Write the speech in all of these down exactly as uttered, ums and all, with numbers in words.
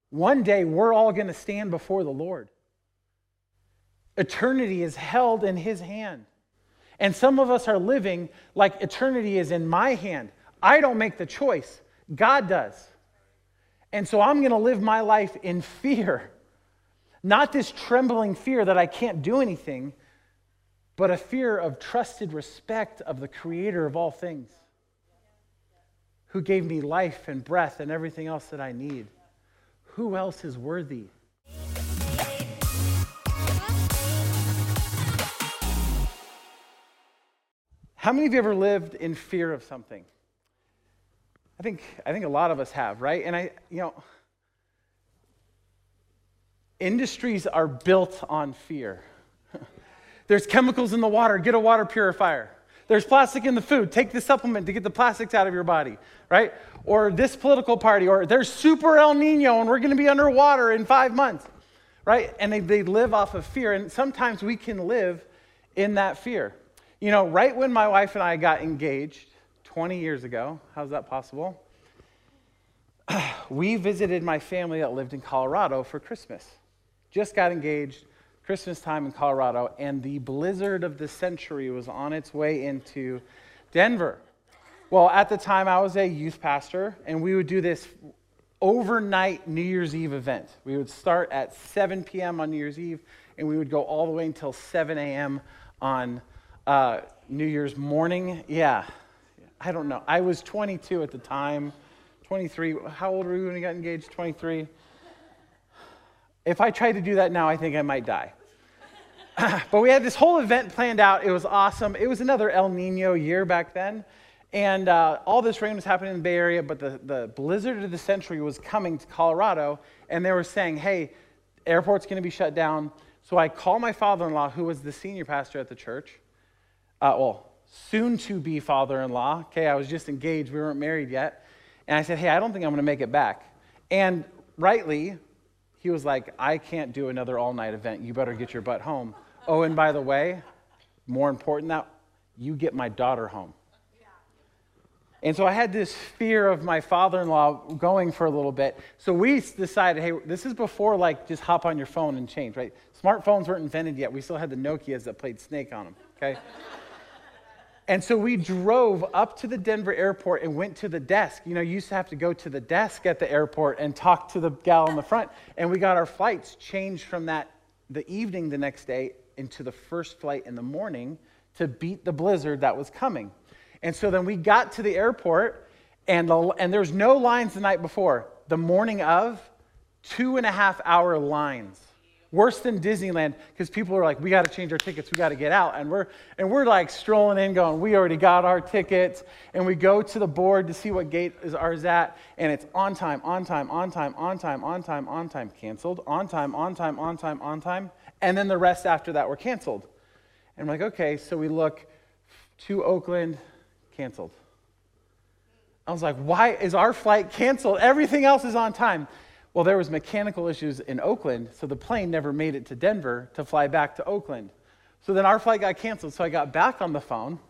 One day, we're all going to stand before the Lord. Eternity is held in his hand. And some of us are living like eternity is in my hand. I don't make the choice. God does. And so I'm going to live my life in fear. Not this trembling fear that I can't do anything, but a fear of trusted respect of the Creator of all things, who gave me life and breath and everything else that I need. Who else is worthy? How many of you ever lived in fear of something? I think I think a lot of us have, right? And I, you know, industries are built on fear. There's chemicals in the water, get a water purifier. There's plastic in the food, take the supplement to get the plastics out of your body, right? Or this political party, or there's super El Nino and we're going to be underwater in five months, right? And they, they live off of fear, and sometimes we can live in that fear. You know, right when my wife and I got engaged twenty years ago, how's that possible? We visited my family that lived in Colorado for Christmas. Just got engaged, Christmas time in Colorado, and the blizzard of the century was on its way into Denver. Well, at the time, I was a youth pastor, and we would do this overnight New Year's Eve event. We would start at seven p.m. on New Year's Eve, and we would go all the way until seven a.m. on uh, New Year's morning. Yeah, I don't know. I was twenty-two at the time, twenty-three. How old were we when we got engaged? twenty-three. If I tried to do that now, I think I might die. But we had this whole event planned out. It was awesome. It was another El Nino year back then. And uh, all this rain was happening in the Bay Area, but the, the blizzard of the century was coming to Colorado, and they were saying, hey, airport's going to be shut down. So I called my father-in-law, who was the senior pastor at the church. Uh, well, soon-to-be father-in-law. Okay, I was just engaged. We weren't married yet. And I said, hey, I don't think I'm going to make it back. And rightly, he was like, I can't do another all-night event. You better get your butt home. Oh, and by the way, more important than that, you get my daughter home. And so I had this fear of my father-in-law going for a little bit. So we decided, hey, this is before like just hop on your phone and change, right? Smartphones weren't invented yet. We still had the Nokias that played Snake on them, okay? And so we drove up to the Denver airport and went to the desk. You know, you used to have to go to the desk at the airport and talk to the gal in the front. And we got our flights changed from that the evening the next day into the first flight in the morning to beat the blizzard that was coming. And so then we got to the airport, and the, and there was no lines the night before. The morning of, two and a half hour lines. Worse than Disneyland, because people are like, we got to change our tickets, we got to get out. And we're and we're like strolling in going, we already got our tickets. And we go to the board to see what gate is ours at, and it's on time, on time, on time, on time, on time, on time, canceled, on time, on time, on time, on time. And then the rest after that were canceled. And we're like, okay, so we look to Oakland, canceled. I was like, why is our flight canceled? Everything else is on time. Well, there was mechanical issues in Oakland, so the plane never made it to Denver to fly back to Oakland. So then our flight got canceled, so I got back on the phone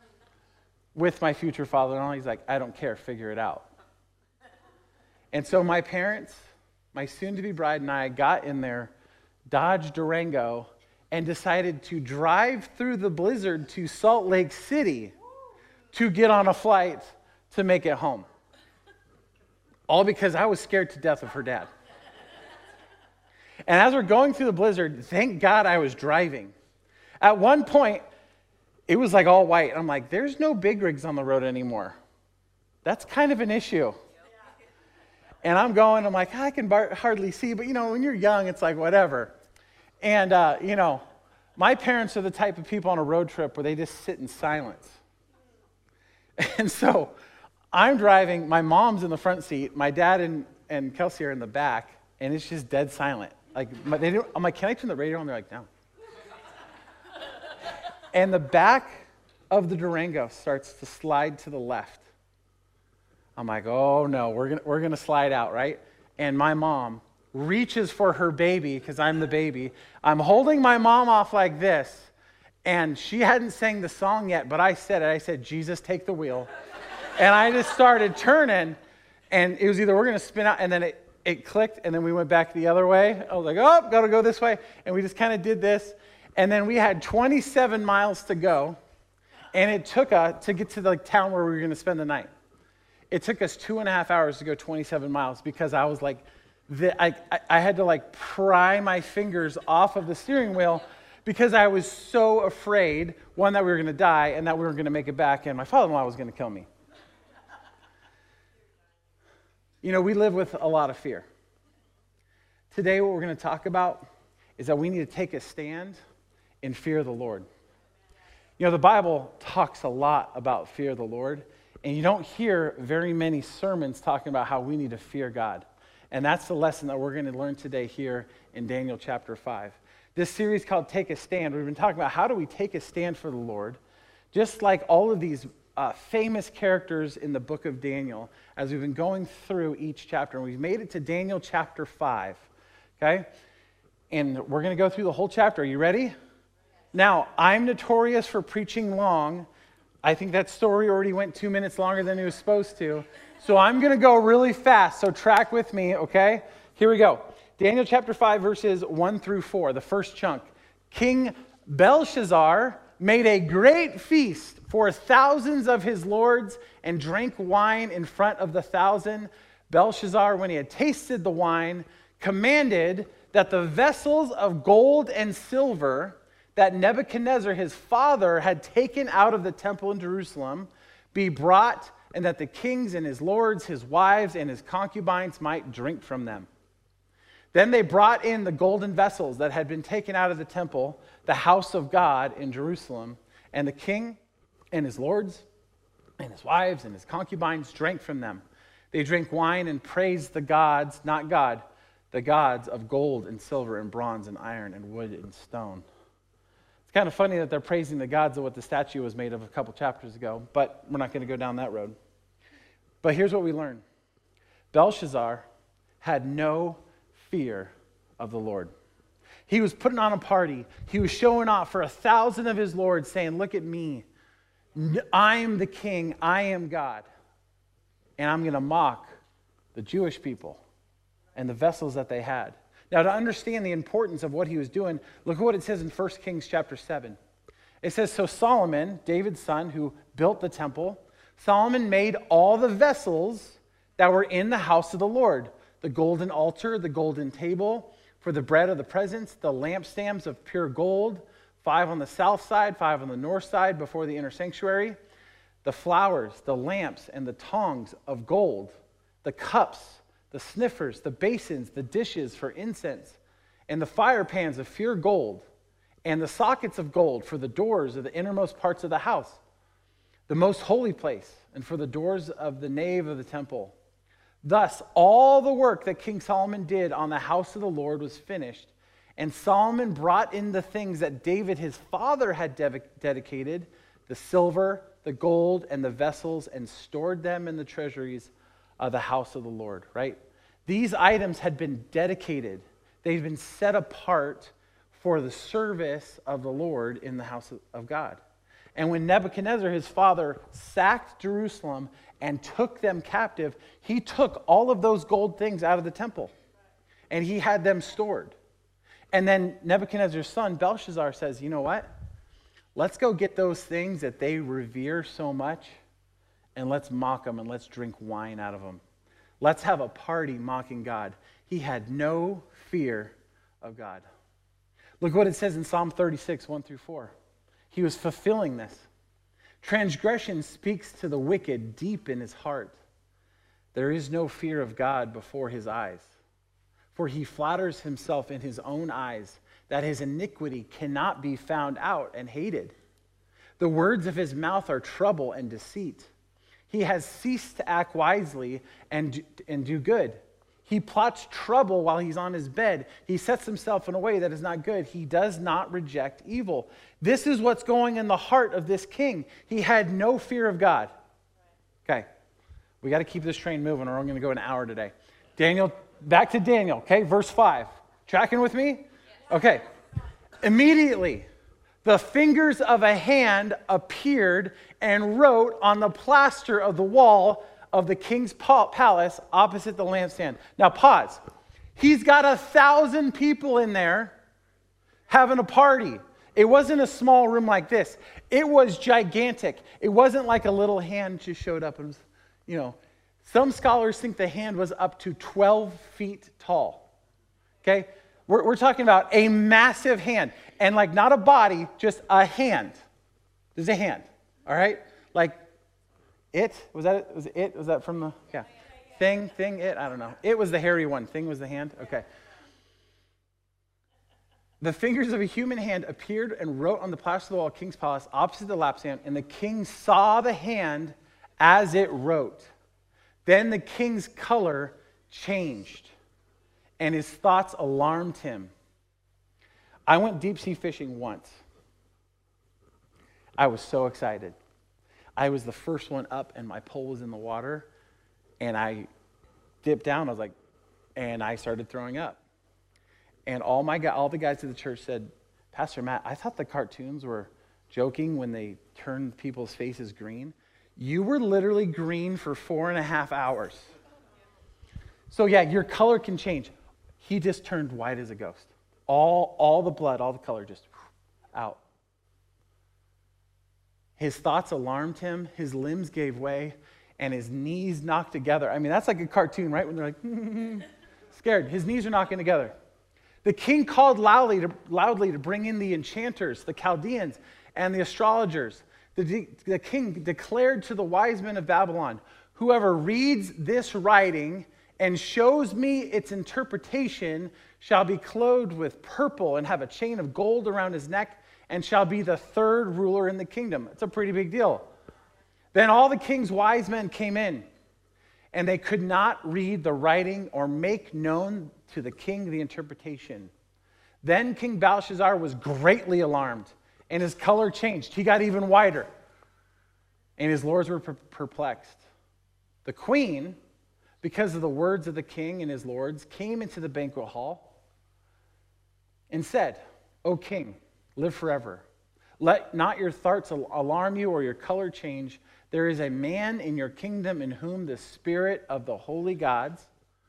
with my future father-in-law. He's like, I don't care, figure it out. And so my parents, my soon-to-be bride and I got in their Dodge Durango and decided to drive through the blizzard to Salt Lake City to get on a flight to make it home. All because I was scared to death of her dad. And as we're going through the blizzard, thank God I was driving. At one point, it was like all white. I'm like, there's no big rigs on the road anymore. That's kind of an issue. And I'm going, I'm like, I can bar- hardly see, but you know, when you're young, it's like whatever. And, uh, you know, my parents are the type of people on a road trip where they just sit in silence. And so I'm driving, my mom's in the front seat, my dad and, and Kelsey are in the back, and it's just dead silent. Like, my, they don't, I'm like, can I turn the radio on? They're like, no. And the back of the Durango starts to slide to the left. I'm like, oh no, we're gonna we're gonna slide out, right? And my mom reaches for her baby, because I'm the baby. I'm holding my mom off like this, and she hadn't sang the song yet, but I said it. I said, Jesus, take the wheel. And I just started turning, and it was either we're going to spin out, and then it, it clicked, and then we went back the other way. I was like, oh, got to go this way. And we just kind of did this. And then we had twenty-seven miles to go, and it took us to get to the like, town where we were going to spend the night. It took us two and a half hours to go twenty-seven miles because I was like, the, I, I had to like pry my fingers off of the steering wheel because I was so afraid, one, that we were going to die, and that we were going to make it back, and my father-in-law was going to kill me. You know, we live with a lot of fear. Today, what we're going to talk about is that we need to take a stand in fear of the Lord. You know, the Bible talks a lot about fear of the Lord, and you don't hear very many sermons talking about how we need to fear God. And that's the lesson that we're going to learn today here in Daniel chapter five. This series called Take a Stand, we've been talking about how do we take a stand for the Lord, just like all of these uh, famous characters in the book of Daniel, as we've been going through each chapter. And we've made it to Daniel chapter five, okay? And we're going to go through the whole chapter. Are you ready? Now, I'm notorious for preaching long. I think that story already went two minutes longer than it was supposed to. So I'm going to go really fast, so track with me, okay? Here we go. Daniel chapter five, verses one through four, the first chunk. King Belshazzar made a great feast for thousands of his lords and drank wine in front of the thousand. Belshazzar, when he had tasted the wine, commanded that the vessels of gold and silver that Nebuchadnezzar, his father, had taken out of the temple in Jerusalem be brought, and that the kings and his lords, his wives, and his concubines might drink from them. Then they brought in the golden vessels that had been taken out of the temple, the house of God in Jerusalem, and the king and his lords and his wives and his concubines drank from them. They drank wine and praised the gods, not God, the gods of gold and silver and bronze and iron and wood and stone. It's kind of funny that they're praising the gods of what the statue was made of a couple chapters ago, but we're not going to go down that road. But here's what we learn. Belshazzar had no fear of the Lord. He was putting on a party. He was showing off for a thousand of his lords, saying, look at me. I am the king. I am God. And I'm going to mock the Jewish people and the vessels that they had. Now, to understand the importance of what he was doing, look at what it says in First Kings chapter seven. It says, so Solomon, David's son, who built the temple, Solomon made all the vessels that were in the house of the Lord, the golden altar, the golden table for the bread of the presence, the lampstands of pure gold, five on the south side, five on the north side before the inner sanctuary, the flowers, the lamps, and the tongs of gold, the cups, the sniffers, the basins, the dishes for incense, and the fire pans of pure gold, and the sockets of gold for the doors of the innermost parts of the house, the most holy place, and for the doors of the nave of the temple. Thus, all the work that King Solomon did on the house of the Lord was finished, and Solomon brought in the things that David his father had de- dedicated, the silver, the gold, and the vessels, and stored them in the treasuries of the house of the Lord, right? These items had been dedicated. They'd been set apart for the service of the Lord in the house of God. And when Nebuchadnezzar, his father, sacked Jerusalem and took them captive, he took all of those gold things out of the temple, and he had them stored. And then Nebuchadnezzar's son, Belshazzar, says, you know what? Let's go get those things that they revere so much, and let's mock them, and let's drink wine out of them. Let's have a party mocking God. He had no fear of God. Look what it says in Psalm thirty-six, one through four. He was fulfilling this. Transgression speaks to the wicked deep in his heart. There is no fear of God before his eyes. For he flatters himself in his own eyes that his iniquity cannot be found out and hated. The words of his mouth are trouble and deceit. He has ceased to act wisely and, and do good. He plots trouble while he's on his bed. He sets himself in a way that is not good. He does not reject evil. This is what's going in the heart of this king. He had no fear of God. Okay, we got to keep this train moving or we're going to go an hour today. Daniel, back to Daniel, okay, verse five. Tracking with me? Okay. Immediately, the fingers of a hand appeared and wrote on the plaster of the wall of the king's palace opposite the lampstand. Now pause. He's got a thousand people in there having a party. It wasn't a small room like this. It was gigantic. It wasn't like a little hand just showed up and was, you know. Some scholars think the hand was up to twelve feet tall. Okay? We're, we're talking about a massive hand. And like not a body, just a hand. There's a hand. All right? Like it, was that it? Was it, it? Was that from the, yeah. Thing, thing, it, I don't know. It was the hairy one. Thing was the hand? Okay. The fingers of a human hand appeared and wrote on the plaster of the wall of the king's palace opposite the lampstand, and the king saw the hand as it wrote. Then the king's color changed, and his thoughts alarmed him. I went deep sea fishing once. I was so excited. I was the first one up, and my pole was in the water, and I dipped down. I was like, and I started throwing up. And all my all the guys at the church said, Pastor Matt, I thought the cartoons were joking when they turned people's faces green. You were literally green for four and a half hours. So yeah, your color can change. He just turned white as a ghost. All, all the blood, all the color just out. His thoughts alarmed him. His limbs gave way, and his knees knocked together. I mean, that's like a cartoon, right? When they're like, scared. His knees are knocking together. The king called loudly to, loudly to bring in the enchanters, the Chaldeans, and the astrologers. The, the king declared to the wise men of Babylon, whoever reads this writing and shows me its interpretation shall be clothed with purple and have a chain of gold around his neck and shall be the third ruler in the kingdom. It's a pretty big deal. Then all the king's wise men came in, and they could not read the writing or make known to the king the interpretation. Then King Belshazzar was greatly alarmed, and his color changed. He got even whiter, and his lords were perplexed. The queen, because of the words of the king and his lords, came into the banquet hall and said, O king, live forever. Let not your thoughts alarm you or your color change. There is a man in your kingdom in whom the spirit of the holy gods,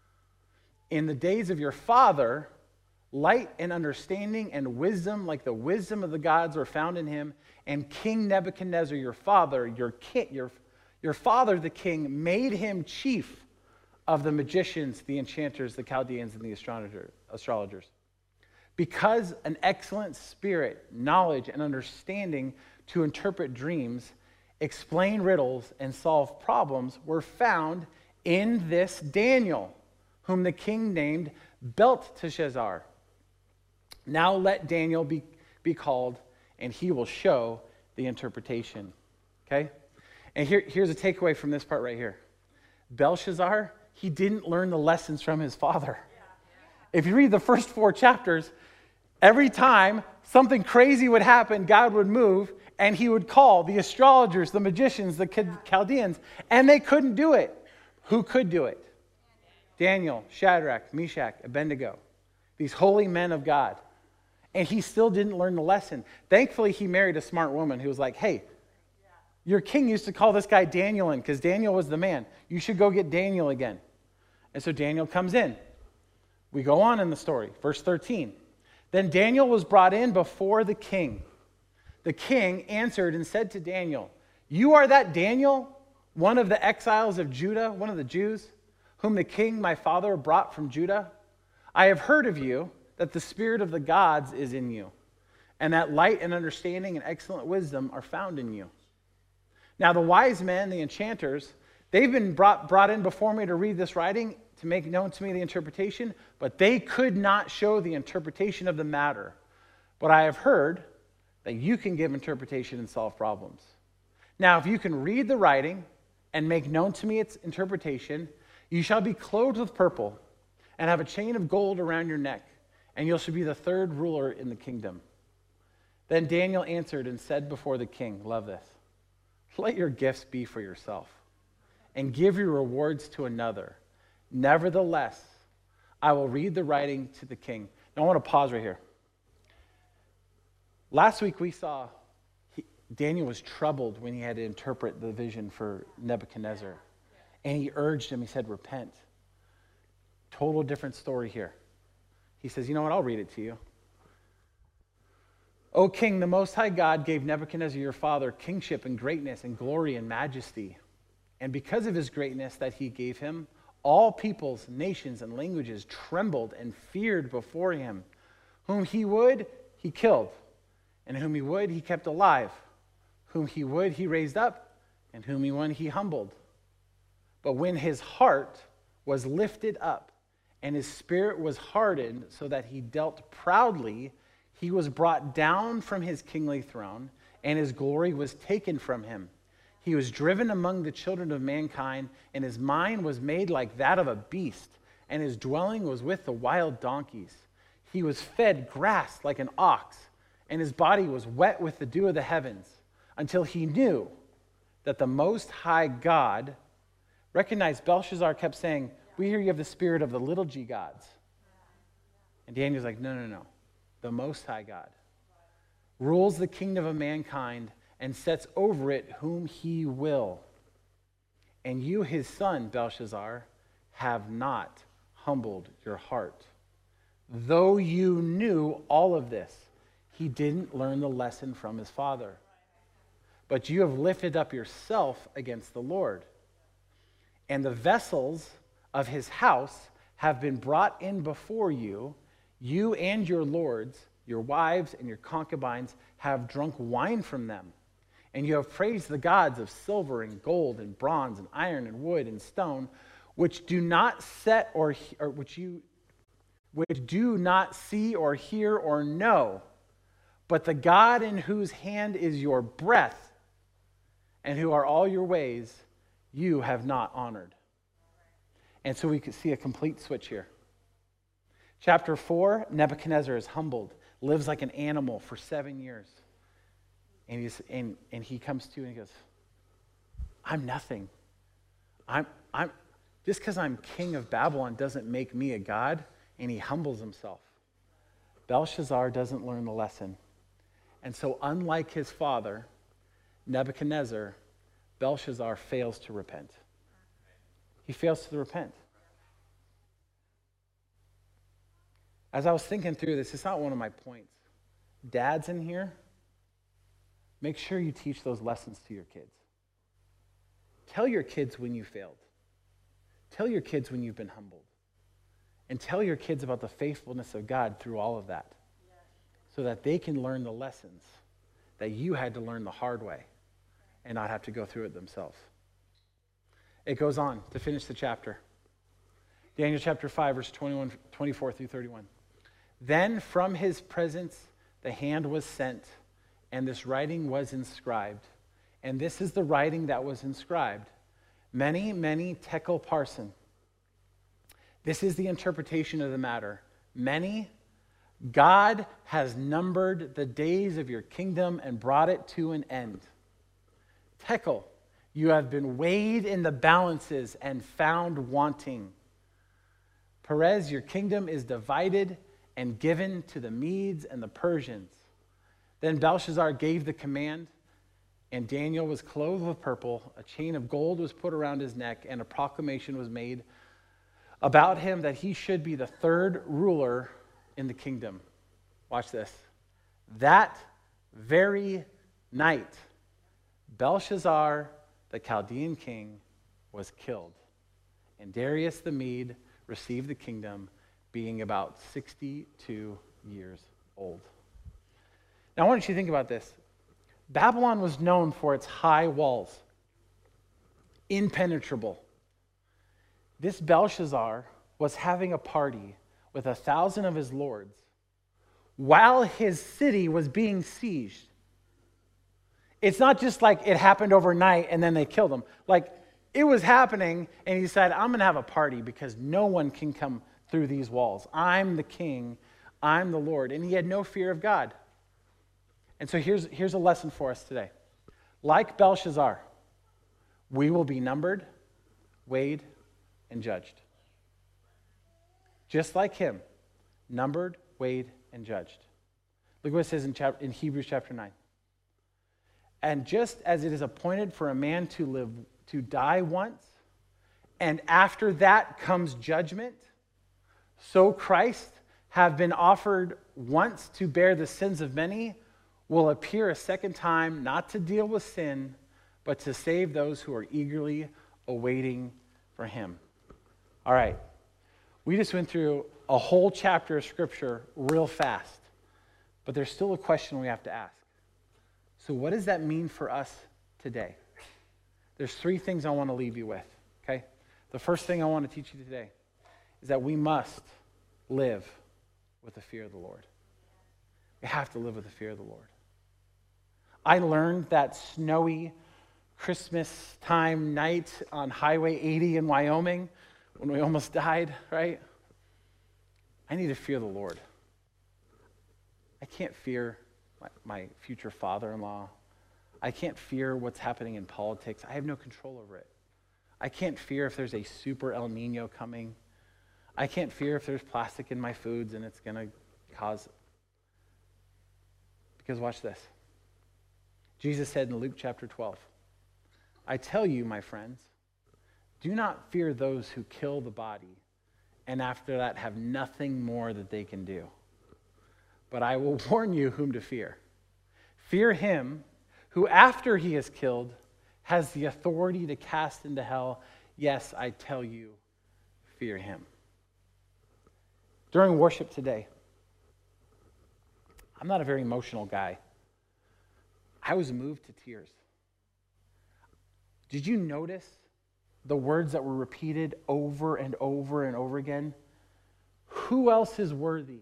in the days of your father, light and understanding and wisdom like the wisdom of the gods were found in him. And King Nebuchadnezzar, your father, your, king, your, your father, the king, made him chief of the magicians, the enchanters, the Chaldeans, and the astrologer, astrologers. Because an excellent spirit, knowledge, and understanding to interpret dreams, explain riddles, and solve problems were found in this Daniel, whom the king named Belteshazzar. Now let Daniel be, be called, and he will show the interpretation. Okay? And here, here's a takeaway from this part right here. Belshazzar, he didn't learn the lessons from his father. If you read the first four chapters, every time something crazy would happen, God would move, and he would call the astrologers, the magicians, the Chaldeans, and they couldn't do it. Who could do it? Daniel, Shadrach, Meshach, Abednego, these holy men of God. And he still didn't learn the lesson. Thankfully, he married a smart woman who was like, hey, your king used to call this guy Daniel in because Daniel was the man. You should go get Daniel again. And so Daniel comes in. We go on in the story. Verse thirteen. Then Daniel was brought in before the king. The king answered and said to Daniel, you are that Daniel, one of the exiles of Judah, one of the Jews, whom the king my father brought from Judah? I have heard of you, that the spirit of the gods is in you, and that light and understanding and excellent wisdom are found in you. Now the wise men, the enchanters, they've been brought, brought in before me to read this writing, to make known to me the interpretation, but they could not show the interpretation of the matter. But I have heard that you can give interpretation and solve problems. Now if you can read the writing and make known to me its interpretation, you shall be clothed with purple and have a chain of gold around your neck, and you shall be the third ruler in the kingdom. Then Daniel answered and said before the king, love this, let your gifts be for yourself, and give your rewards to another. Nevertheless, I will read the writing to the king. Now I want to pause right here. Last week we saw he, Daniel was troubled when he had to interpret the vision for Nebuchadnezzar. And he urged him, he said, repent. Total different story here. He says, you know what, I'll read it to you. O king, the Most High God gave Nebuchadnezzar your father kingship and greatness and glory and majesty. And because of his greatness that he gave him, all peoples, nations, and languages trembled and feared before him. Whom he would, he killed. And whom he would, he kept alive. Whom he would, he raised up. And whom he would, he humbled. But when his heart was lifted up, and his spirit was hardened so that he dealt proudly, he was brought down from his kingly throne, and his glory was taken from him. He was driven among the children of mankind, and his mind was made like that of a beast, and his dwelling was with the wild donkeys. He was fed grass like an ox, and his body was wet with the dew of the heavens, until he knew that the Most High God recognized. Belshazzar kept saying, we hear you have the spirit of the little g gods. And Daniel's like, no, no, no. The Most High God rules the kingdom of mankind and sets over it whom he will. And you, his son, Belshazzar, have not humbled your heart. Though you knew all of this, he didn't learn the lesson from his father. But you have lifted up yourself against the Lord. And the vessels of his house have been brought in before you. You and your lords, your wives and your concubines have drunk wine from them. And you have praised the gods of silver and gold and bronze and iron and wood and stone, which do not set or, or which you which do not see or hear or know, but the God in whose hand is your breath, and who are all your ways, you have not honored. And so we can see a complete switch here. Chapter four, Nebuchadnezzar is humbled, lives like an animal for seven years. And, he's, and, and he comes to and he goes, I'm nothing. I'm, I'm, just because I'm king of Babylon doesn't make me a god. And he humbles himself. Belshazzar doesn't learn the lesson. And so unlike his father, Nebuchadnezzar, Belshazzar fails to repent. He fails to repent. As I was thinking through this, it's not one of my points. Dads in here, make sure you teach those lessons to your kids. Tell your kids when you failed. Tell your kids when you've been humbled. And tell your kids about the faithfulness of God through all of that, so that they can learn the lessons that you had to learn the hard way and not have to go through it themselves. It goes on to finish the chapter. Daniel chapter five, verse twenty-one, twenty-four through thirty-one. Then from his presence the hand was sent, and this writing was inscribed. And this is the writing that was inscribed. Many, many tekel parson. This is the interpretation of the matter. Many, God has numbered the days of your kingdom and brought it to an end. Tekel, you have been weighed in the balances and found wanting. Perez, your kingdom is divided and given to the Medes and the Persians. Then Belshazzar gave the command, and Daniel was clothed with purple. A chain of gold was put around his neck, and a proclamation was made about him that he should be the third ruler in the kingdom. Watch this. That very night, Belshazzar, the Chaldean king, was killed, and Darius the Mede received the kingdom, being about sixty-two years old. Now, I want you to think about this. Babylon was known for its high walls, impenetrable. This Belshazzar was having a party with a thousand of his lords while his city was being sieged. It's not just like it happened overnight and then they killed him. Like, it was happening, and he said, I'm going to have a party because no one can come through these walls. I'm the king. I'm the Lord. And he had no fear of God. And so here's, here's a lesson for us today. Like Belshazzar, we will be numbered, weighed, and judged. Just like him, numbered, weighed, and judged. Look what it says in, chap- in Hebrews chapter nine. And just as it is appointed for a man to live, to die once, and after that comes judgment, so Christ, have been offered once to bear the sins of many, will appear a second time, not to deal with sin, but to save those who are eagerly awaiting for him. All right. We just went through a whole chapter of Scripture real fast, but there's still a question we have to ask. So what does that mean for us today? There's three things I want to leave you with, okay? The first thing I want to teach you today is that we must live with the fear of the Lord. We have to live with the fear of the Lord. I learned that snowy Christmas time night on Highway eighty in Wyoming when we almost died, right? I need to fear the Lord. I can't fear my, my future father-in-law. I can't fear what's happening in politics. I have no control over it. I can't fear if there's a super El Nino coming. I can't fear if there's plastic in my foods and it's going to cause... Because watch this. Jesus said in Luke chapter twelve, I tell you, my friends, do not fear those who kill the body, and after that have nothing more that they can do. But I will warn you whom to fear. Fear him who, after he is killed, has the authority to cast into hell. Yes, I tell you, fear him. During worship today, I'm not a very emotional guy. I was moved to tears. Did you notice the words that were repeated over and over and over again? Who else is worthy?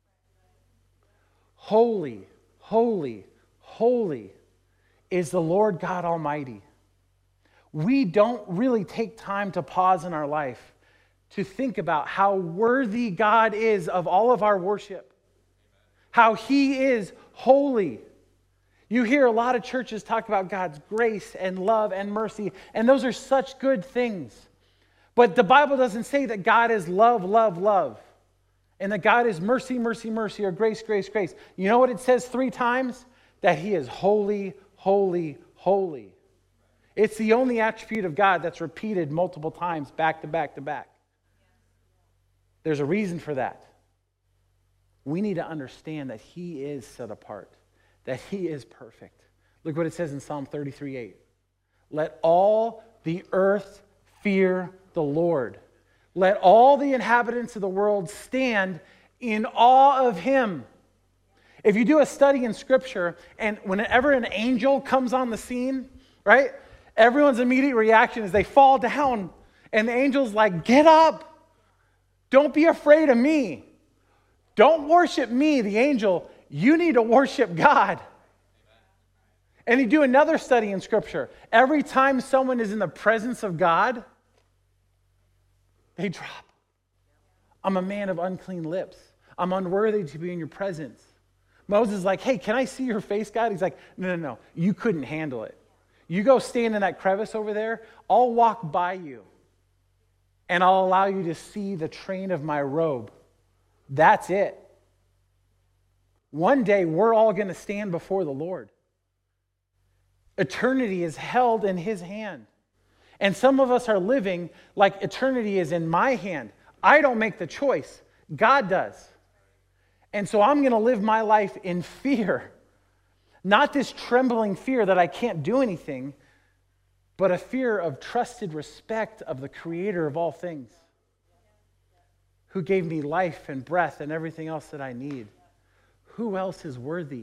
Holy, holy, holy is the Lord God Almighty. We don't really take time to pause in our life to think about how worthy God is of all of our worship, how he is holy. You hear a lot of churches talk about God's grace and love and mercy, and those are such good things. But the Bible doesn't say that God is love, love, love, and that God is mercy, mercy, mercy, or grace, grace, grace. You know what it says three times? That he is holy, holy, holy. It's the only attribute of God that's repeated multiple times, back to back to back. There's a reason for that. We need to understand that he is set apart, that he is perfect. Look what it says in Psalm thirty-three eight. Let all the earth fear the Lord. Let all the inhabitants of the world stand in awe of him. If you do a study in Scripture, and whenever an angel comes on the scene, right, everyone's immediate reaction is they fall down, and the angel's like, get up. Don't be afraid of me. Don't worship me, the angel. You need to worship God. And you do another study in Scripture. Every time someone is in the presence of God, they drop. I'm a man of unclean lips. I'm unworthy to be in your presence. Moses is like, hey, can I see your face, God? He's like, no, no, no. You couldn't handle it. You go stand in that crevice over there. I'll walk by you. And I'll allow you to see the train of my robe. That's it. One day, we're all going to stand before the Lord. Eternity is held in his hand. And some of us are living like eternity is in my hand. I don't make the choice. God does. And so I'm going to live my life in fear. Not this trembling fear that I can't do anything, but a fear of trusted respect of the Creator of all things, who gave me life and breath and everything else that I need. Who else is worthy?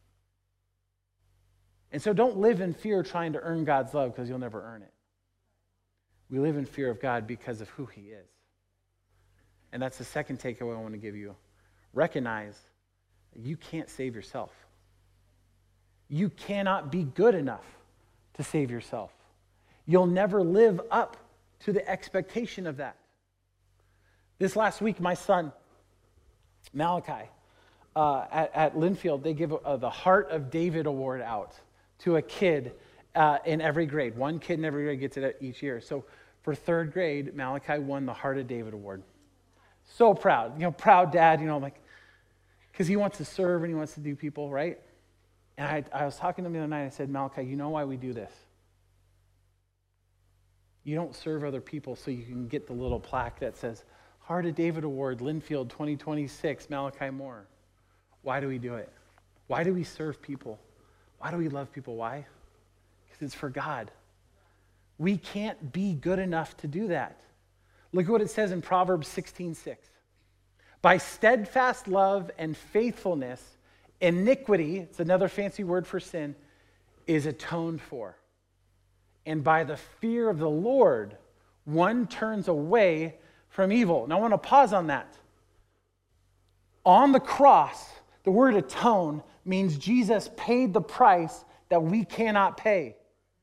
And so don't live in fear trying to earn God's love, because you'll never earn it. We live in fear of God because of who he is. And that's the second takeaway I want to give you. Recognize that you can't save yourself. You cannot be good enough to save yourself. You'll never live up to the expectation of that. This last week, my son, Malachi, uh, at, at Linfield, they give uh, the Heart of David Award out to a kid uh, in every grade. One kid in every grade gets it each year. So for third grade, Malachi won the Heart of David Award. So proud. You know, proud dad, you know, like, because he wants to serve and he wants to do people, right? And I, I was talking to him the other night, I said, Malachi, you know why we do this? You don't serve other people so you can get the little plaque that says, Heart of David Award, Linfield twenty twenty-six, Malachi Moore. Why do we do it? Why do we serve people? Why do we love people? Why? Because it's for God. We can't be good enough to do that. Look at what it says in Proverbs sixteen six. By steadfast love and faithfulness, iniquity, it's another fancy word for sin, is atoned for. And by the fear of the Lord, one turns away from evil. Now I want to pause on that. On the cross, the word atone means Jesus paid the price that we cannot pay.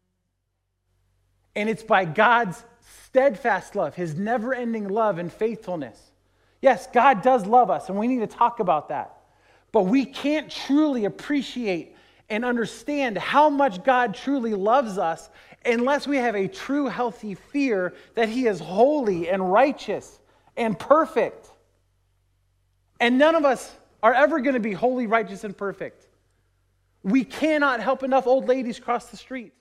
And it's by God's steadfast love, his never-ending love and faithfulness. Yes, God does love us, and we need to talk about that. But we can't truly appreciate and understand how much God truly loves us unless we have a true, healthy fear that he is holy and righteous and perfect. And none of us are ever going to be holy, righteous, and perfect. We cannot help enough old ladies cross the street.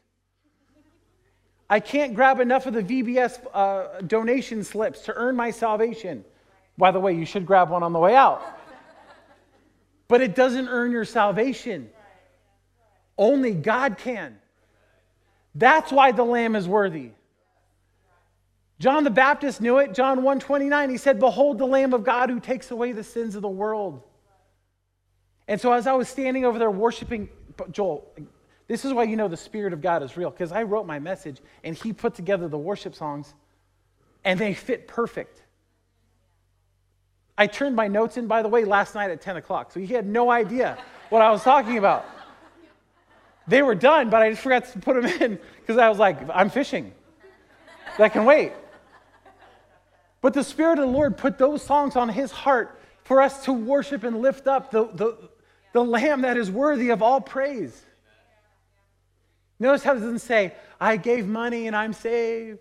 I can't grab enough of the V B S uh, donation slips to earn my salvation. By the way, you should grab one on the way out. But it doesn't earn your salvation. Only God can. That's why the Lamb is worthy. John the Baptist knew it. John one twenty-nine, he said, Behold the Lamb of God who takes away the sins of the world. And so as I was standing over there worshiping, Joel, this is why you know the Spirit of God is real, because I wrote my message and he put together the worship songs and they fit perfect. I turned my notes in, by the way, last night at ten o'clock, so he had no idea what I was talking about. They were done, but I just forgot to put them in because I was like, I'm fishing. That can wait. But the Spirit of the Lord put those songs on his heart for us to worship and lift up the, the, the Lamb that is worthy of all praise. Notice how it doesn't say, I gave money and I'm saved.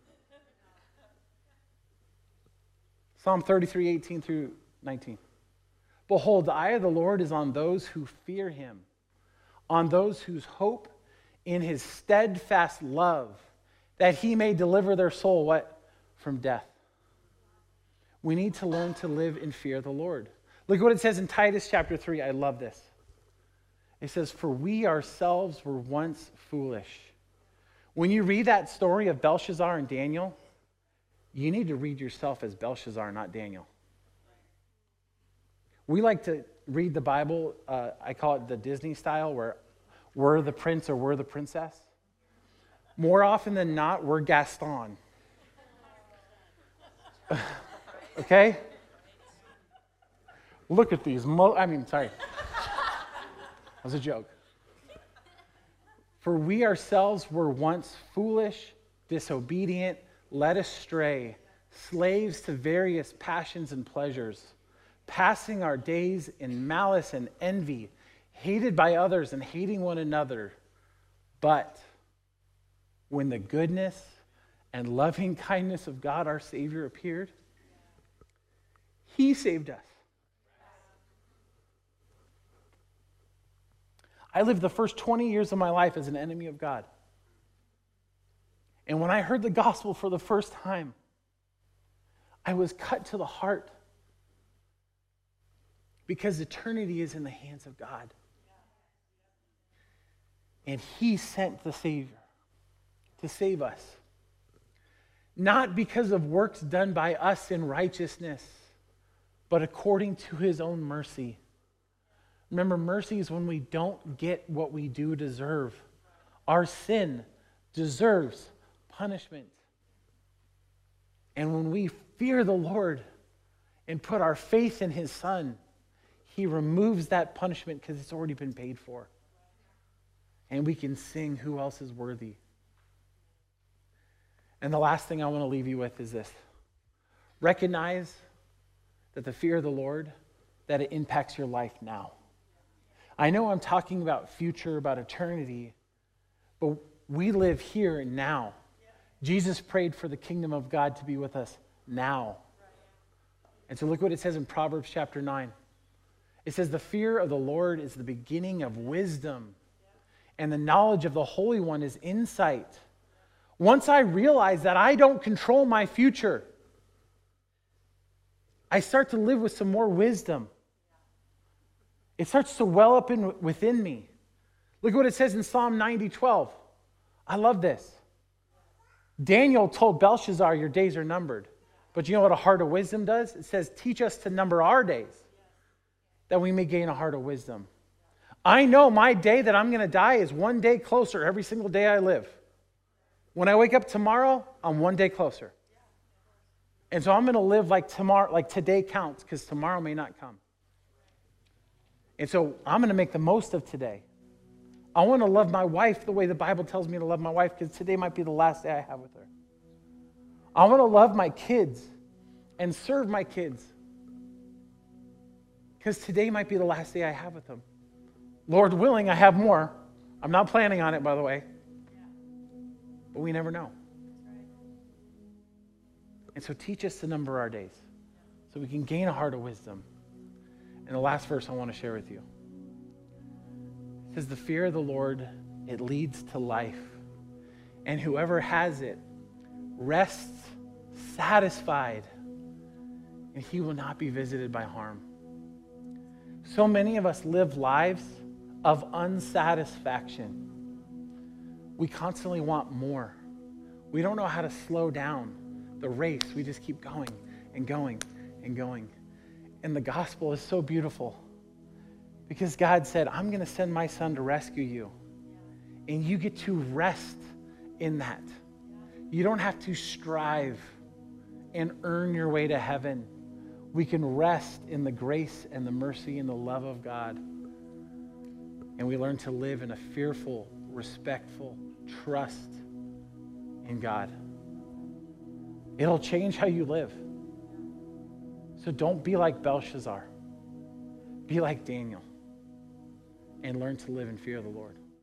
Psalm thirty-three, eighteen through nineteen. Behold, the eye of the Lord is on those who fear him, on those whose hope in his steadfast love, that he may deliver their soul, what? From death. We need to learn to live in fear of the Lord. Look at what it says in Titus chapter three. I love this. It says, for we ourselves were once foolish. When you read that story of Belshazzar and Daniel, you need to read yourself as Belshazzar, not Daniel. We like to read the Bible, uh, I call it the Disney style, where we're the prince or we're the princess. More often than not, we're Gaston. Okay? Look at these. Mo- I mean, sorry. That was a joke. For we ourselves were once foolish, disobedient, led astray, slaves to various passions and pleasures, passing our days in malice and envy, hated by others and hating one another. But when the goodness and loving kindness of God our Savior appeared, he saved us. I lived the first twenty years of my life as an enemy of God. And when I heard the gospel for the first time, I was cut to the heart because eternity is in the hands of God. And he sent the Savior to save us. Not because of works done by us in righteousness, but according to his own mercy. Remember, mercy is when we don't get what we do deserve. Our sin deserves punishment. And when we fear the Lord and put our faith in his Son, he removes that punishment because it's already been paid for. And we can sing, who else is worthy? And the last thing I want to leave you with is this. Recognize that the fear of the Lord, that it impacts your life now. I know I'm talking about future, about eternity, but we live here and now. Jesus prayed for the kingdom of God to be with us now. And so look what it says in Proverbs chapter nine. It says, the fear of the Lord is the beginning of wisdom, and the knowledge of the Holy One is insight. Once I realize that I don't control my future, I start to live with some more wisdom. It starts to well up in, within me. Look at what it says in Psalm ninety, twelve. I love this. Daniel told Belshazzar, your days are numbered. But you know what a heart of wisdom does? It says, teach us to number our days, that we may gain a heart of wisdom. I know my day that I'm going to die is one day closer every single day I live. When I wake up tomorrow, I'm one day closer. And so I'm going to live like tomorrow, like today counts, because tomorrow may not come. And so I'm going to make the most of today. I want to love my wife the way the Bible tells me to love my wife, because today might be the last day I have with her. I want to love my kids and serve my kids, because today might be the last day I have with them. Lord willing, I have more. I'm not planning on it, by the way. But we never know. And so teach us to number our days so we can gain a heart of wisdom. And the last verse I want to share with you. It says, the fear of the Lord, it leads to life. And whoever has it rests satisfied, and he will not be visited by harm. So many of us live lives of unsatisfaction. We constantly want more. We don't know how to slow down the race. We just keep going and going and going. And the gospel is so beautiful because God said, I'm going to send my son to rescue you. And you get to rest in that. You don't have to strive and earn your way to heaven. We can rest in the grace and the mercy and the love of God. And we learn to live in a fearful, respectful trust in God. It'll change how you live. So don't be like Belshazzar. Be like Daniel and learn to live in fear of the Lord.